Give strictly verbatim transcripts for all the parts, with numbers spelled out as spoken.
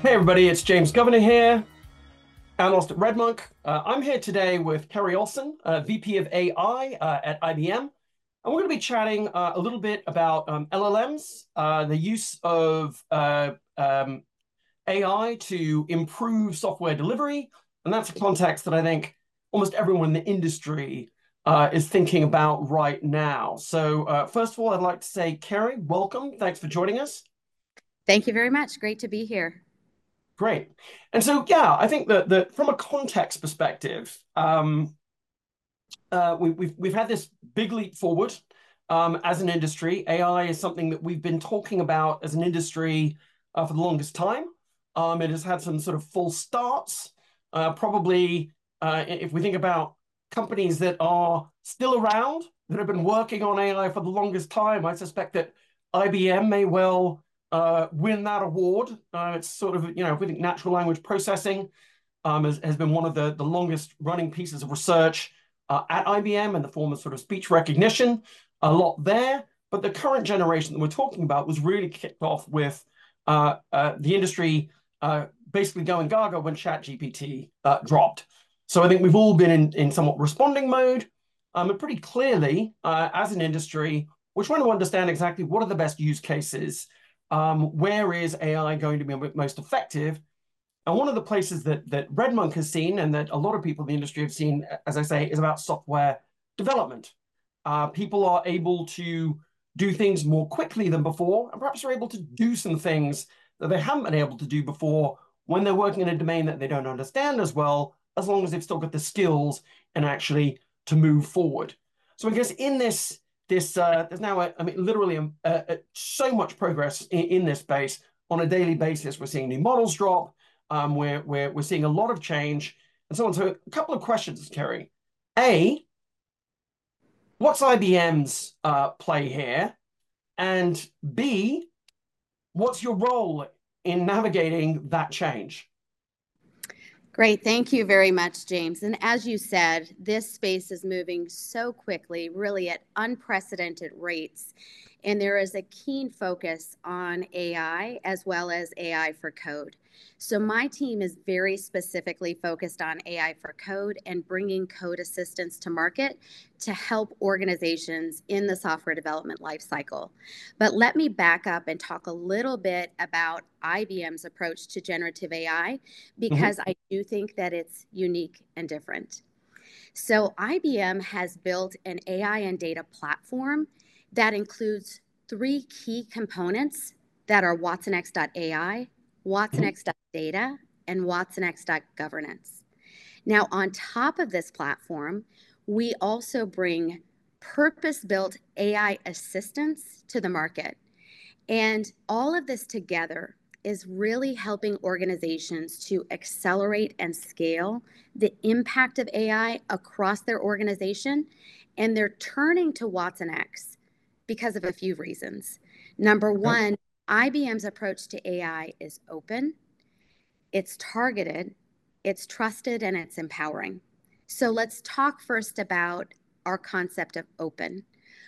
Hey everybody, it's James Governor here, analyst at Redmonk. Uh, I'm here today with Kerry Olson, uh, V P of A I uh, at I B M. And we're going to be chatting uh, a little bit about um, L L Ms, uh, the use of uh, um, A I to improve software delivery. And that's a context that I think almost everyone in the industry uh, is thinking about right now. So uh, first of all, I'd like to say, Kerry, welcome. Thanks for joining us. Thank you very much. Great to be here. Great. And so, yeah, I think that, that from a context perspective, um, uh, we, we've we've had this big leap forward um, as an industry. A I is something that we've been talking about as an industry uh, for the longest time. Um, it has had some sort of false starts. Uh, probably, uh, if we think about companies that are still around that have been working on A I for the longest time, I suspect that I B M may well uh, win that award. Uh, it's sort of, you know, if we think natural language processing um, has, has been one of the, the longest running pieces of research uh, at I B M in the form of sort of speech recognition, a lot there. But the current generation that we're talking about was really kicked off with uh, uh, the industry uh, basically going gaga when ChatGPT uh, dropped. So I think we've all been in, in somewhat responding mode. Um, and pretty clearly, uh, as an industry, we're trying to understand exactly what are the best use cases. Um, where is A I going to be most effective? And one of the places that that Redmonk has seen, and that a lot of people in the industry have seen, as I say, is about software development. Uh, people are able to do things more quickly than before, and perhaps are able to do some things that they haven't been able to do before when they're working in a domain that they don't understand as well, as long as they've still got the skills and actually to move forward. So I guess in this this uh, there's now a, I mean literally a, a, so much progress in, in this space on a daily basis. We're seeing new models drop. Um, we're, we're, we're seeing a lot of change and so on. So a couple of questions, Kerry. A, what's I B M's uh, play here? And B, what's your role in navigating that change? Great. Thank you very much, James. And as you said, this space is moving so quickly, really at unprecedented rates. And there is a keen focus on A I as well as A I for code. So my team is very specifically focused on A I for code and bringing code assistance to market to help organizations in the software development lifecycle. But let me back up and talk a little bit about I B M's approach to generative A I Mhm. because I do think that it's unique and different. So I B M has built an A I and data platform that includes three key components that are watsonx dot A I, Mhm. watsonx dot data, and watsonx dot governance. Now, on top of this platform, we also bring purpose-built A I assistance to the market. And all of this together is really helping organizations to accelerate and scale the impact of A I across their organization. And they're turning to watsonx because of a few reasons. Number Okay. one, I B M's approach to A I is open, it's targeted, it's trusted, and it's empowering. So let's talk first about our concept of open.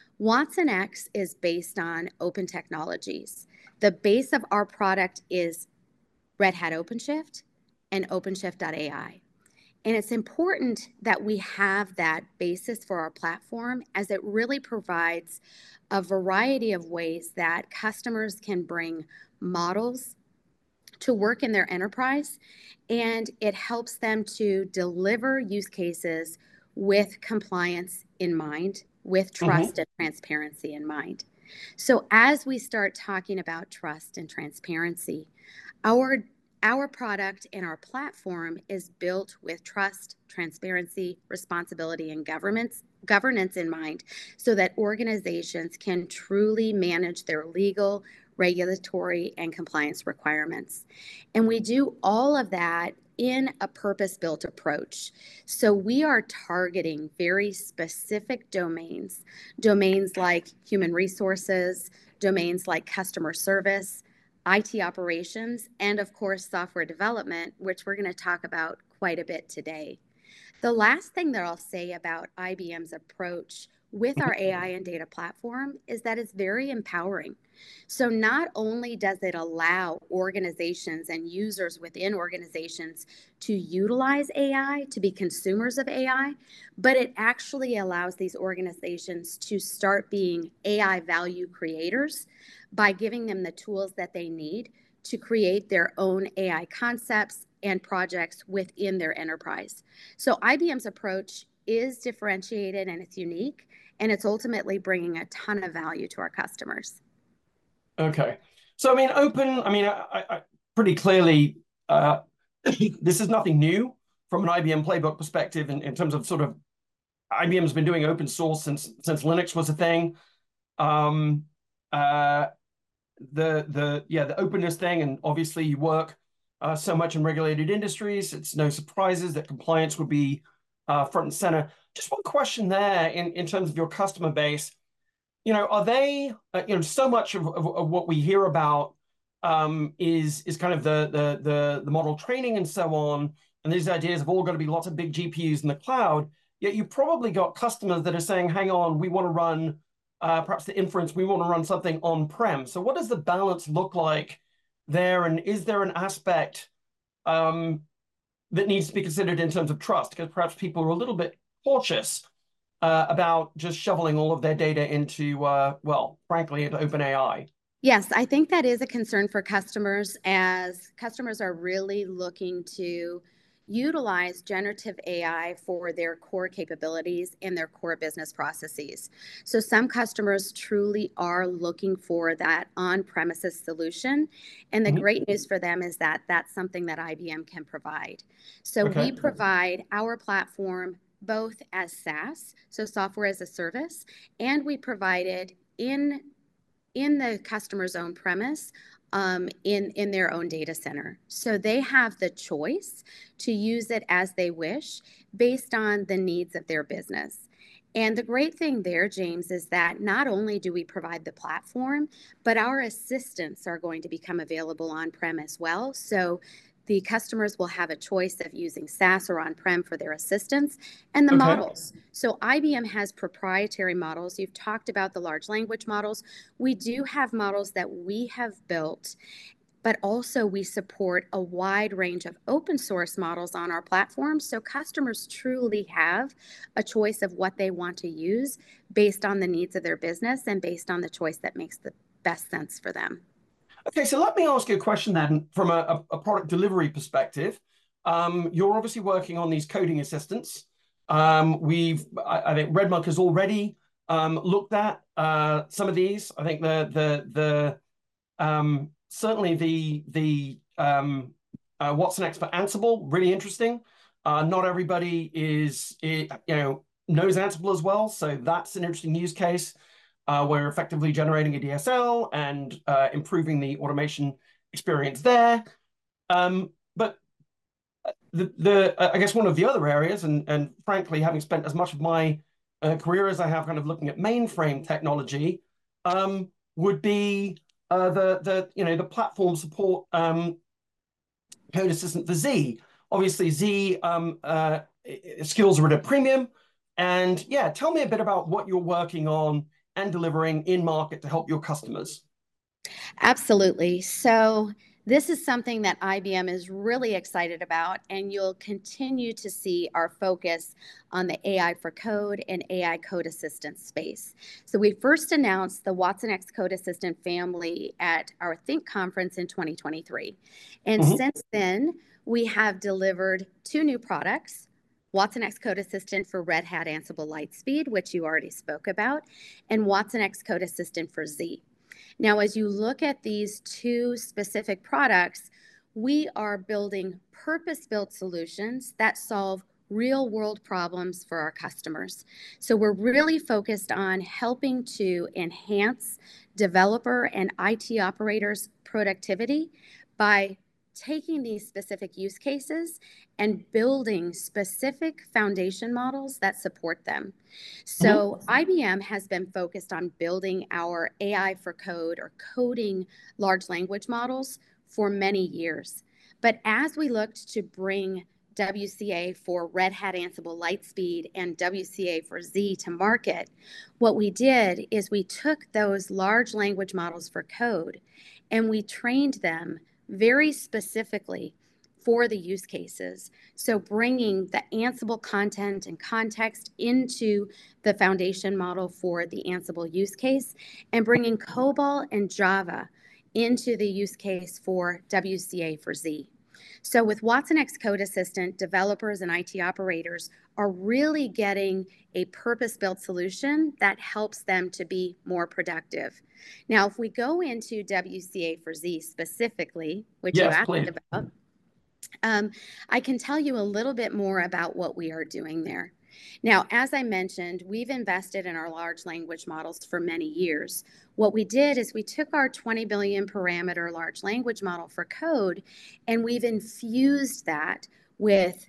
watsonx is based on open technologies. The base of our product is Red Hat OpenShift and OpenShift dot A I. And it's important that we have that basis for our platform as it really provides a variety of ways that customers can bring models to work in their enterprise, and it helps them to deliver use cases with compliance in mind, with Mhm. trust and transparency in mind. So as we start talking about trust and transparency, our our product and our platform is built with trust, transparency, responsibility, and governance governance in mind so that organizations can truly manage their legal, regulatory, and compliance requirements. And we do all of that in a purpose built approach. So we are targeting very specific domains, domains like human resources, domains like customer service, I T operations, and of course, software development, which we're going to talk about quite a bit today. The last thing that I'll say about I B M's approach with our A I and data platform is that it's very empowering. So, not only does it allow organizations and users within organizations to utilize A I, to be consumers of A I, but it actually allows these organizations to start being A I value creators by giving them the tools that they need to create their own A I concepts and projects within their enterprise. So I B M's approach is differentiated and it's unique, and it's ultimately bringing a ton of value to our customers. Okay. So, I mean, open, I mean, I, I pretty clearly, uh, this is nothing new from an I B M playbook perspective in, in terms of sort of I B M's been doing open source since since Linux was a thing. Um, uh, the the yeah the openness thing, and obviously you work uh, so much in regulated industries. It's no surprises that compliance would be uh, front and center. Just one question there in in terms of your customer base. You know, are they, uh, you know, so much of, of, of what we hear about um, is is kind of the, the the the model training and so on, and these ideas have all got to be lots of big G P Us in the cloud. Yet you probably got customers that are saying, "Hang on, we want to run uh, perhaps the inference, we want to run something on-prem." So, what does the balance look like there, and is there an aspect um, that needs to be considered in terms of trust? Because perhaps people are a little bit cautious uh, about just shoveling all of their data into, uh, well, frankly, into OpenAI. Yes, I think that is a concern for customers as customers are really looking to utilize generative A I for their core capabilities and their core business processes. So some customers truly are looking for that on-premises solution. And the Mm-hmm. great news for them is that that's something that I B M can provide. So we Okay. provide our platform both as SaaS, so software as a service, and we provide it in in the customer's own premise, um, in in their own data center. So they have the choice to use it as they wish based on the needs of their business. And the great thing there, James, is that not only do we provide the platform, but our assistants are going to become available on-prem as well. So the customers will have a choice of using SaaS or on-prem for their assistants and the Okay. models. So I B M has proprietary models. You've talked about the large language models. We do have models that we have built, but also we support a wide range of open source models on our platform. So customers truly have a choice of what they want to use based on the needs of their business and based on the choice that makes the best sense for them. Okay, so let me ask you a question then from a, a product delivery perspective. Um, you're obviously working on these coding assistants. Um, we've, I, I think Redmunk has already um, looked at uh, some of these. I think the the the um, certainly the the um, uh, Watson X for Ansible, really interesting. Uh, not everybody is, you know, knows Ansible as well, so that's an interesting use case. Uh, we're effectively generating a D S L and uh, improving the automation experience there. Um, but the, the uh, I guess one of the other areas, and, and frankly, having spent as much of my uh, career as I have kind of looking at mainframe technology, um, would be uh, the, the, you know, the platform support um, code assistant for Z. Obviously, Z um, uh, skills are at a premium. And yeah, tell me a bit about what you're working on and delivering in market to help your customers. Absolutely. So, this is something that I B M is really excited about, and you'll continue to see our focus on the A I for code and A I code assistant space. So, we first announced the Watson X Code Assistant family at our Think conference in twenty twenty-three. And Mm-hmm. since then, we have delivered two new products. Watson X Code Assistant for Red Hat Ansible Lightspeed, which you already spoke about, and Watson X Code Assistant for Z. Now, as you look at these two specific products, we are building purpose-built solutions that solve real-world problems for our customers. So we're really focused on helping to enhance developer and I T operators' productivity by taking these specific use cases and building specific foundation models that support them. Mm-hmm. So I B M has been focused on building our A I for code or coding large language models for many years. But as we looked to bring W C A for Red Hat Ansible Lightspeed and W C A for Z to market, what we did is we took those large language models for code and we trained them very specifically for the use cases. So bringing the Ansible content and context into the foundation model for the Ansible use case, and bringing COBOL and Java into the use case for W C A for Z. So with watsonx Code Assistant, developers and I T operators are really getting a purpose-built solution that helps them to be more productive. Now, if we go into W C A for Z specifically, which Yes, you asked please. about, um, I can tell you a little bit more about what we are doing there. Now, as I mentioned, we've invested in our large language models for many years. What we did is we took our twenty billion parameter large language model for code, and we've infused that with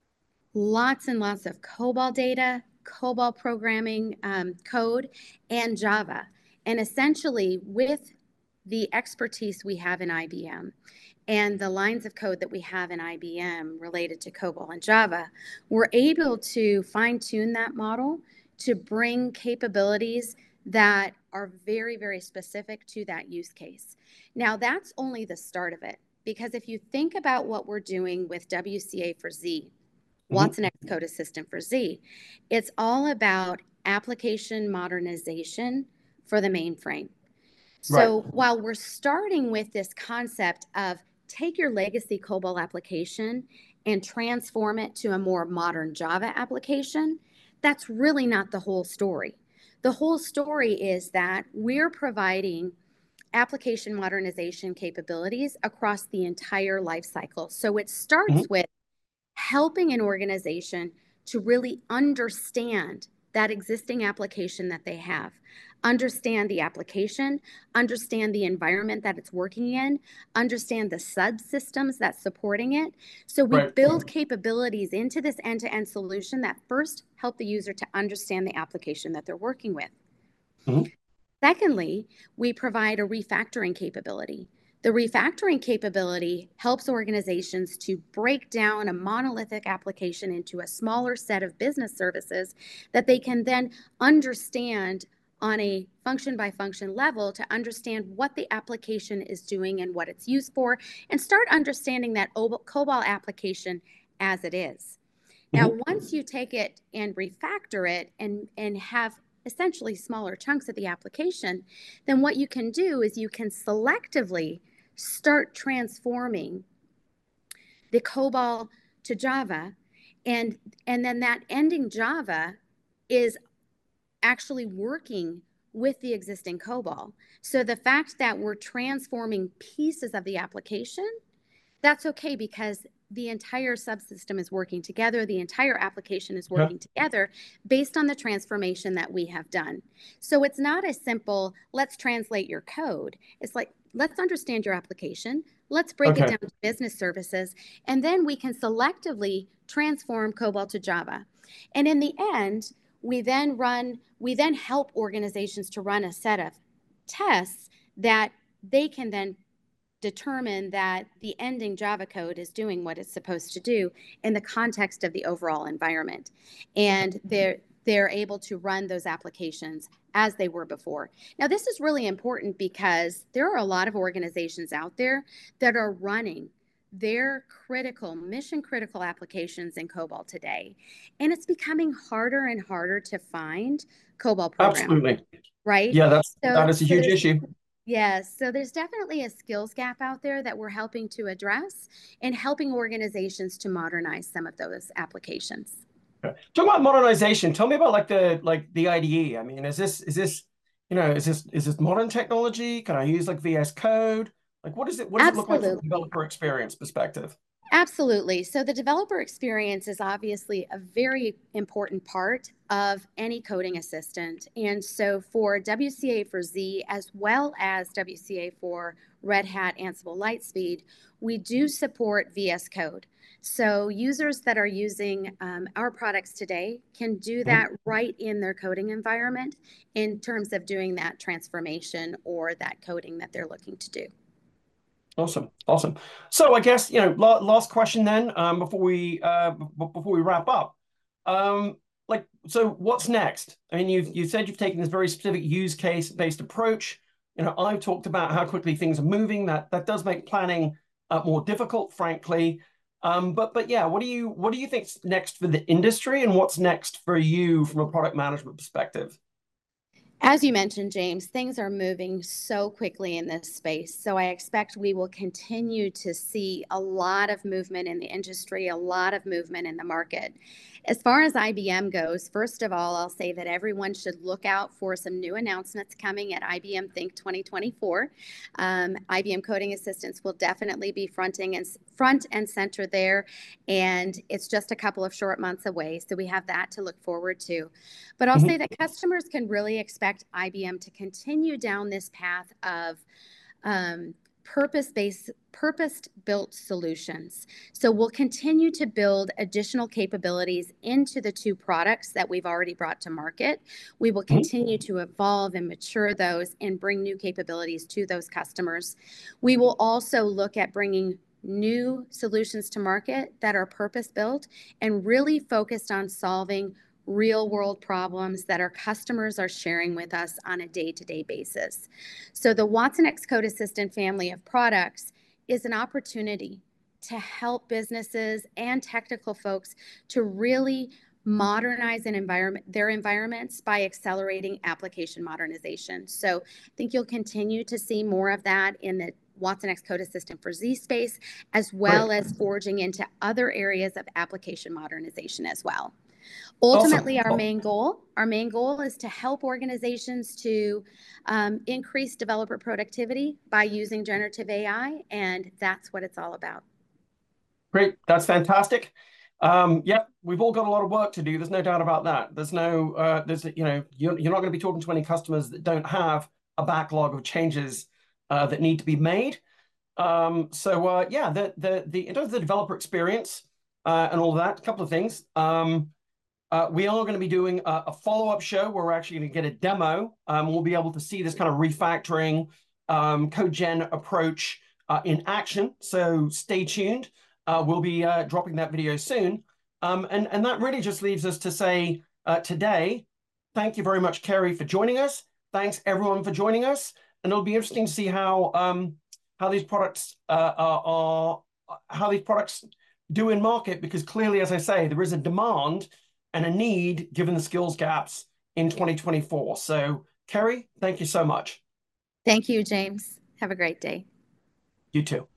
lots and lots of COBOL data, COBOL programming um, code, and Java. And essentially, with the expertise we have in I B M and the lines of code that we have in I B M related to COBOL and Java, we're able to fine-tune that model to bring capabilities that are very, very specific to that use case. Now, that's only the start of it, because if you think about what we're doing with W C A for Z, watsonx Code Assistant for Z, it's all about application modernization for the mainframe. So right. While we're starting with this concept of take your legacy COBOL application and transform it to a more modern Java application, that's really not the whole story. The whole story is that we're providing application modernization capabilities across the entire life cycle. So it starts mm-hmm. with helping an organization to really understand that existing application that they have, understand the application, understand the environment that it's working in, understand the subsystems that's supporting it. So we right. build capabilities into this end-to-end solution that first help the user to understand the application that they're working with. Mm-hmm. Secondly, we provide a refactoring capability. The refactoring capability helps organizations to break down a monolithic application into a smaller set of business services that they can then understand on a function by function level to understand what the application is doing and what it's used for, and start understanding that COBOL application as it is. Now, mm-hmm. once you take it and refactor it and, and have essentially smaller chunks of the application, then what you can do is you can selectively start transforming the COBOL to Java, and, and then that ending Java is actually working with the existing COBOL. So the fact that we're transforming pieces of the application, that's okay, because the entire subsystem is working together. The entire application is working yeah. together based on the transformation that we have done. So it's not a simple, let's translate your code. It's like, let's understand your application. Let's break okay. it down to business services. And then we can selectively transform COBOL to Java. And in the end, we then run, we then help organizations to run a set of tests that they can then determine that the ending Java code is doing what it's supposed to do in the context of the overall environment. And they're, they're able to run those applications as they were before. Now, this is really important because there are a lot of organizations out there that are running their critical, mission critical applications in COBOL today. And it's becoming harder and harder to find COBOL programs. Absolutely. Right? Yeah, that's, so, that is a so huge issue. Yes, so there's definitely a skills gap out there that we're helping to address and helping organizations to modernize some of those applications. Okay. Talk about modernization. Tell me about like the like the I D E. I mean, is this is this you know is this is this modern technology? Can I use like V S Code? Like, what is it? What does Absolutely. it look like from a developer experience perspective? Absolutely. So the developer experience is obviously a very important part of any coding assistant. And so for W C A for Z, as well as W C A for Red Hat Ansible Lightspeed, we do support V S Code. So users that are using um, our products today can do that right in their coding environment in terms of doing that transformation or that coding that they're looking to do. Awesome, awesome. So I guess, you know, la last question then, um, before we uh, before we wrap up. Um, like, so what's next? I mean, you've you said you've taken this very specific use case based approach. You know, I've talked about how quickly things are moving. That that does make planning uh, more difficult, frankly. Um, but but yeah, what do you what do you think's next for the industry, and what's next for you from a product management perspective? As you mentioned, James, things are moving so quickly in this space. So I expect we will continue to see a lot of movement in the industry, a lot of movement in the market. As far as I B M goes, first of all, I'll say that everyone should look out for some new announcements coming at I B M Think twenty twenty-four. Um, I B M Coding Assistance will definitely be fronting and front and center there, and it's just a couple of short months away. So we have that to look forward to. But I'll say Mhm. that customers can really expect I B M to continue down this path of um, purpose-based, purpose-built solutions. So we'll continue to build additional capabilities into the two products that we've already brought to market. We will Mhm. continue to evolve and mature those and bring new capabilities to those customers. We will also look at bringing new solutions to market that are purpose-built and really focused on solving real world problems that our customers are sharing with us on a day-to-day basis. So the watsonx Code Assistant family of products is an opportunity to help businesses and technical folks to really modernize an environment, their environments by accelerating application modernization. So I think you'll continue to see more of that in the watsonx Code Assistant for zSpace, as Great. well as forging into other areas of application modernization as well. Awesome. Ultimately, our Well, main goal, our main goal is to help organizations to um, increase developer productivity by using generative A I, and that's what it's all about. great. That's fantastic. Um, yeah, we've all got a lot of work to do. There's no doubt about that. There's no, uh, there's, you know, you're, you're not going to be talking to any customers that don't have a backlog of changes uh, that need to be made. Um, so uh, yeah, the the the in terms of the developer experience uh, and all of that, a couple of things. Um, uh, we are going to be doing a, a follow-up show where we're actually going to get a demo. Um, we'll be able to see this kind of refactoring um, code gen approach uh, in action. So stay tuned. Uh, we'll be uh, dropping that video soon. Um, and, and that really just leaves us to say uh, today, thank you very much, Kerry, for joining us. Thanks everyone for joining us. And it'll be interesting to see how um, how these products uh, are, are how these products do in market, because clearly, as I say, there is a demand and a need given the skills gaps in twenty twenty-four. So, Kerry, thank you so much. Thank you, James. Have a great day. You too.